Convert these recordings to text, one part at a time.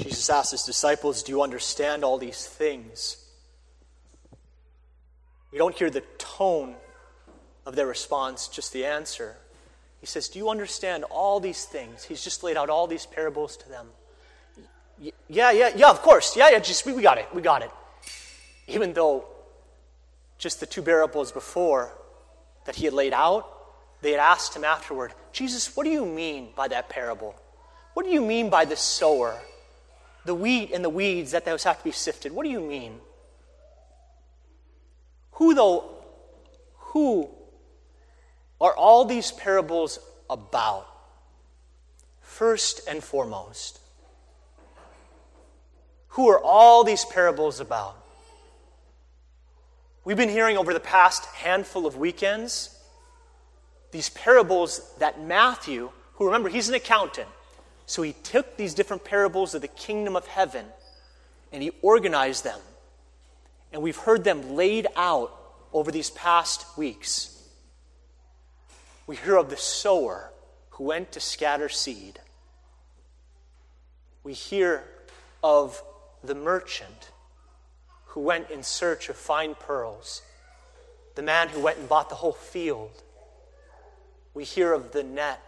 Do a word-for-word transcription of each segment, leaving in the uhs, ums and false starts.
Jesus asked his disciples, do you understand all these things? We don't hear the tone of their response, just the answer. He says, do you understand all these things? He's just laid out all these parables to them. Y- yeah, yeah, yeah, of course. Yeah, yeah, just we, we got it. We got it. Even though just the two parables before that he had laid out, they had asked him afterward, Jesus, what do you mean by that parable? What do you mean by the sower? The wheat and the weeds that those have to be sifted. What do you mean? Who, though, who are all these parables about? First and foremost, who are all these parables about? We've been hearing over the past handful of weekends these parables that Matthew, who remember, he's an accountant, so he took these different parables of the kingdom of heaven and he organized them. And we've heard them laid out over these past weeks. We hear of the sower who went to scatter seed. We hear of the merchant who went in search of fine pearls. The man who went and bought the whole field. We hear of the net.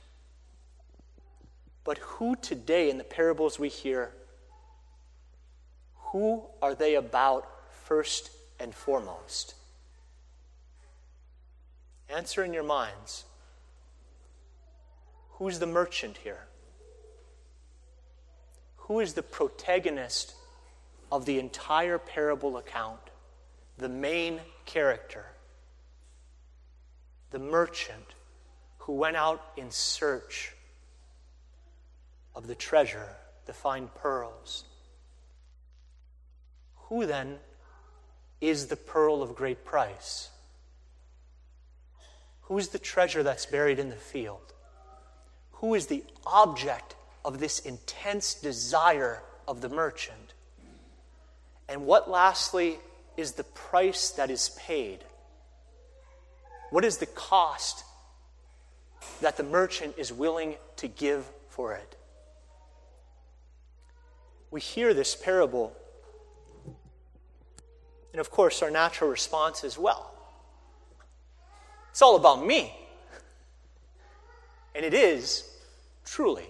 But who today in the parables we hear, who are they about first and foremost? Answer in your minds. Who's the merchant here? Who is the protagonist of the entire parable account? The main character. The merchant who went out in search of the treasure, the fine pearls. Who then is the pearl of great price? Who is the treasure that's buried in the field? Who is the object of this intense desire of the merchant? And what, lastly, is the price that is paid? What is the cost that the merchant is willing to give for it? We hear this parable, and of course our natural response is, well, it's all about me. And it is, truly.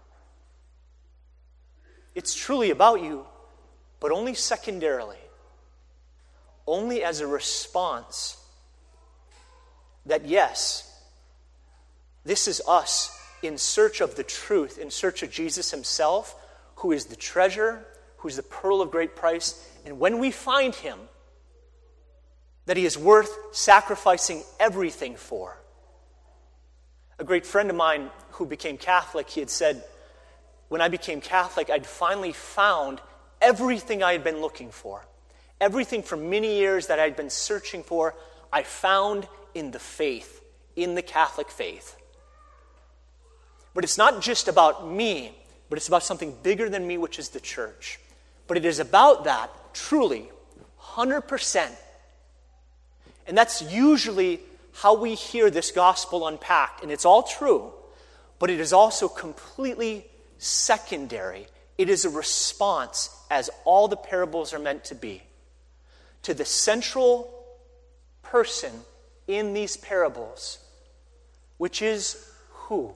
It's truly about you, but only secondarily. Only as a response that, yes, this is us in search of the truth, in search of Jesus himself, who is the treasure, who is the pearl of great price. And when we find him, that he is worth sacrificing everything for. A great friend of mine who became Catholic, he had said, when I became Catholic, I'd finally found everything I had been looking for. Everything for many years that I'd been searching for, I found in the faith, in the Catholic faith. But it's not just about me, but it's about something bigger than me, which is the church. But it is about that, truly, one hundred percent. And that's usually how we hear this gospel unpacked. And it's all true, but it is also completely secondary. It is a response, as all the parables are meant to be, to the central person in these parables, which is who?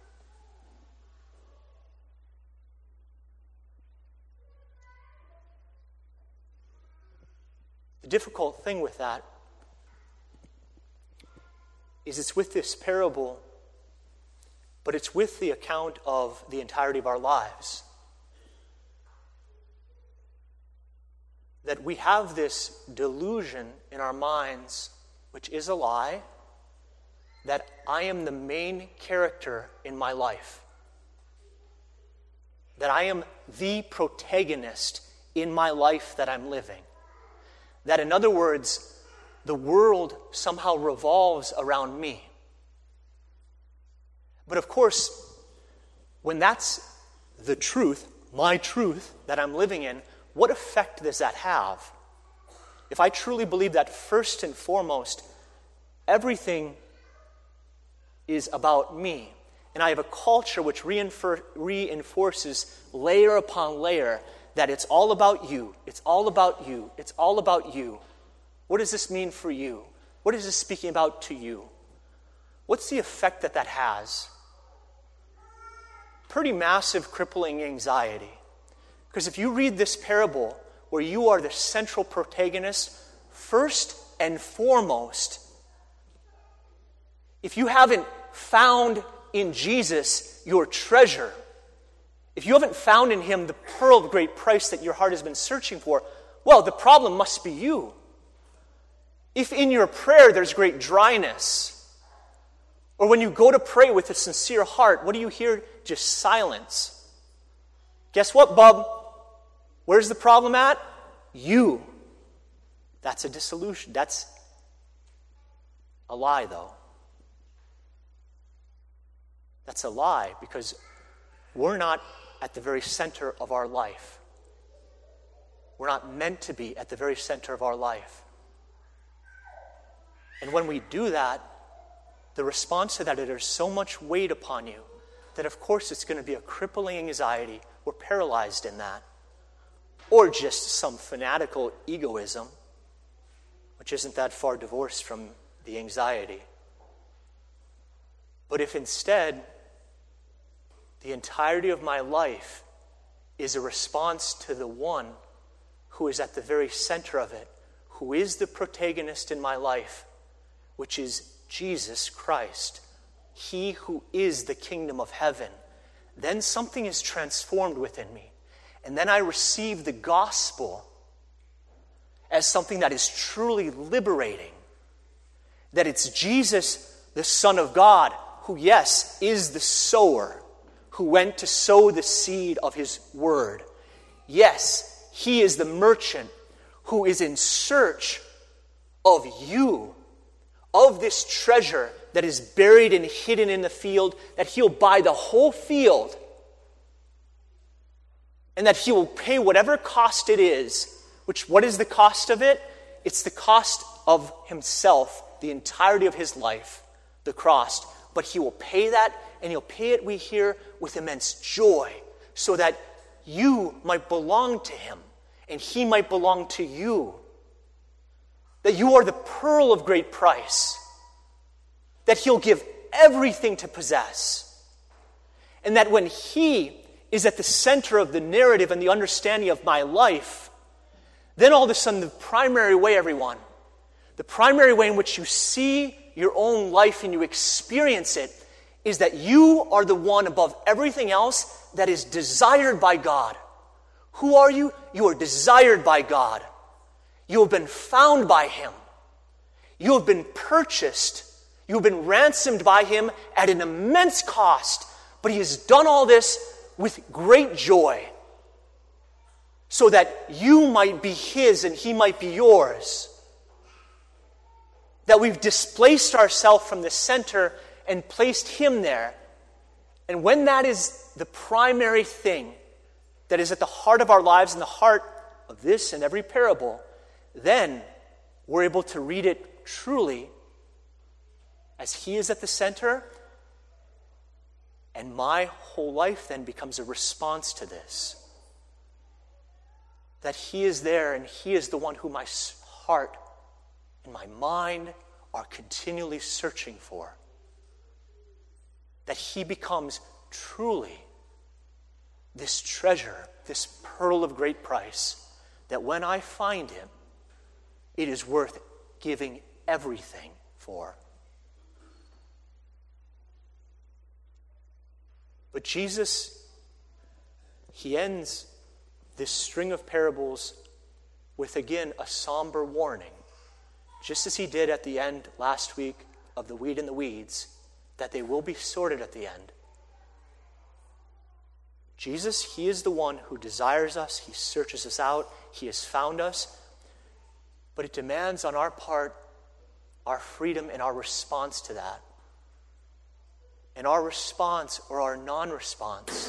The difficult thing with that is it's with this parable, but it's with the account of the entirety of our lives. That we have this delusion in our minds, which is a lie, that I am the main character in my life. That I am the protagonist in my life that I'm living. That, in other words, the world somehow revolves around me. But of course, when that's the truth, my truth that I'm living in, what effect does that have? If I truly believe that first and foremost, everything is about me, And I have a culture which reinfor- reinforces layer upon layer that it's all about you, it's all about you, it's all about you. What does this mean for you? What is this speaking about to you? What's the effect that that has? Pretty massive, crippling anxiety. Because if you read this parable where you are the central protagonist, first and foremost, if you haven't found in Jesus your treasure, if you haven't found in him the pearl of great price that your heart has been searching for, well, the problem must be you. If in your prayer there's great dryness, or when you go to pray with a sincere heart, what do you hear? Just silence. Guess what, bub? Where's the problem at? You. That's a dissolution. That's a lie, though. That's a lie, because we're not at the very center of our life. We're not meant to be at the very center of our life. And when we do that, the response to that is there's so much weight upon you that of course it's going to be a crippling anxiety. We're paralyzed in that. Or just some fanatical egoism, which isn't that far divorced from the anxiety. But if instead the entirety of my life is a response to the one who is at the very center of it, who is the protagonist in my life, which is Jesus Christ, he who is the kingdom of heaven, then something is transformed within me. And then I receive the gospel as something that is truly liberating. That it's Jesus, the Son of God, who, yes, is the sower, who went to sow the seed of his word. Yes, he is the merchant who is in search of you, of this treasure that is buried and hidden in the field, that he'll buy the whole field, and that he will pay whatever cost it is. Which, what is the cost of it? It's the cost of himself, the entirety of his life, the cross. But he will pay that, and he'll pay it, we hear, with immense joy, so that you might belong to him, and he might belong to you. That you are the pearl of great price, that he'll give everything to possess, and that when he is at the center of the narrative and the understanding of my life, then all of a sudden the primary way, everyone, the primary way in which you see your own life and you experience it is that you are the one above everything else that is desired by God. Who are you? You are desired by God. You have been found by him. You have been purchased. You have been ransomed by him at an immense cost. But he has done all this with great joy, so that you might be his and he might be yours. That we've displaced ourselves from the center and placed him there. And when that is the primary thing that is at the heart of our lives and the heart of this and every parable, then we're able to read it truly as he is at the center. And my whole life then becomes a response to this. That he is there, and he is the one who my heart and my mind are continually searching for. That he becomes truly this treasure, this pearl of great price, that when I find him, it is worth giving everything for. But Jesus, he ends this string of parables with, again, a somber warning. Just as he did at the end last week of the wheat and the weeds, that they will be sorted at the end. Jesus, he is the one who desires us. He searches us out. He has found us. But it demands on our part our freedom and our response to that. And our response or our non-response,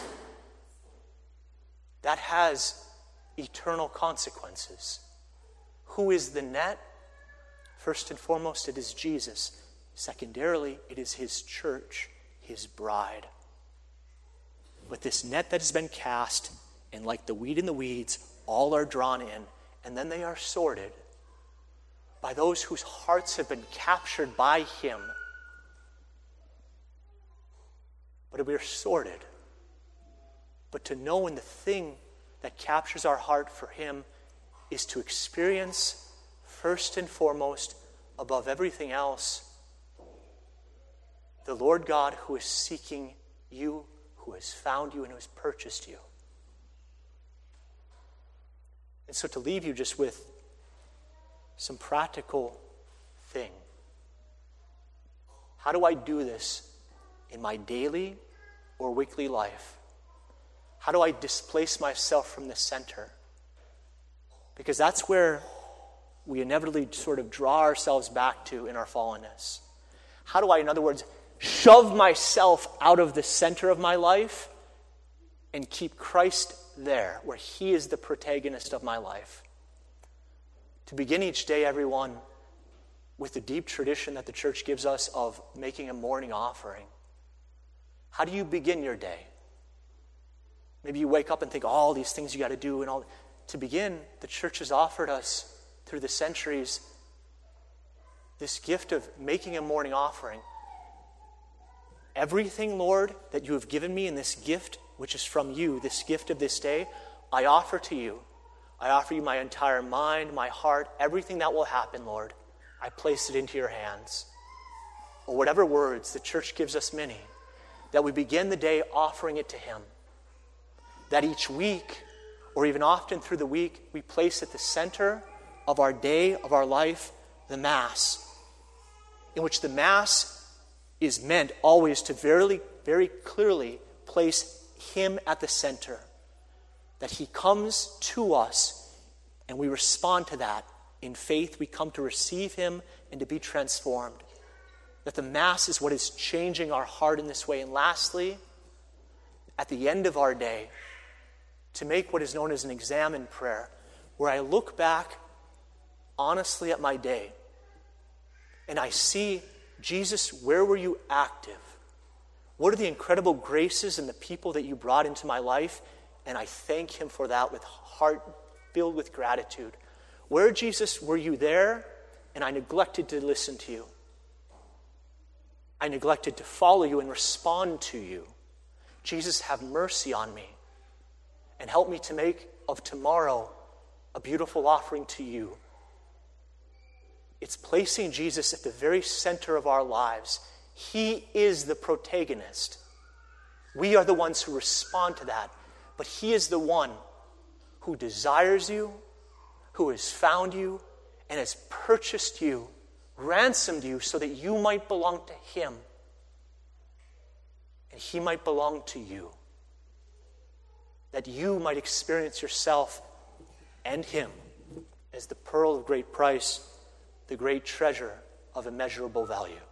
that has eternal consequences. Who is the net? First and foremost, it is Jesus. Secondarily, it is his church. his bride. With this net that has been cast, and like the weed in the weeds, all are drawn in, and then they are sorted by those whose hearts have been captured by him. But we are sorted. But to know when the thing that captures our heart for him is to experience, first and foremost, above everything else, the Lord God who is seeking you, who has found you, and who has purchased you. And so to leave you just with some practical thing. How do I do this in my daily or weekly life? How do I displace myself from the center? Because that's where we inevitably sort of draw ourselves back to in our fallenness. How do I, in other words, shove myself out of the center of my life and keep Christ there, where he is the protagonist of my life? To begin each day, everyone, with the deep tradition that the church gives us of making a morning offering. How do you begin your day? Maybe you wake up and think, oh, all these things you got to do. and all. To begin, the church has offered us through the centuries this gift of making a morning offering. Everything, Lord, that you have given me in this gift, which is from you, this gift of this day, I offer to you. I offer you my entire mind, my heart, everything that will happen, Lord. I place it into your hands. Or whatever words, the church gives us many, that we begin the day offering it to him. That each week, or even often through the week, we place at the center of our day, of our life, the Mass, in which the Mass is meant always to very, very clearly place him at the center. That he comes to us and we respond to that. In faith, we come to receive him and to be transformed. That the Mass is what is changing our heart in this way. And lastly, at the end of our day, to make what is known as an examine prayer, where I look back honestly at my day and I see, Jesus, where were you active? What are the incredible graces and the people that you brought into my life? And I thank him for that with heart filled with gratitude. Where, Jesus, were you there and I neglected to listen to you? I neglected to follow you and respond to you. Jesus, have mercy on me and help me to make of tomorrow a beautiful offering to you. It's placing Jesus at the very center of our lives. He is the protagonist. We are the ones who respond to that. But he is the one who desires you, who has found you, and has purchased you, ransomed you so that you might belong to him and he might belong to you. That you might experience yourself and him as the pearl of great price, the great treasure of immeasurable value.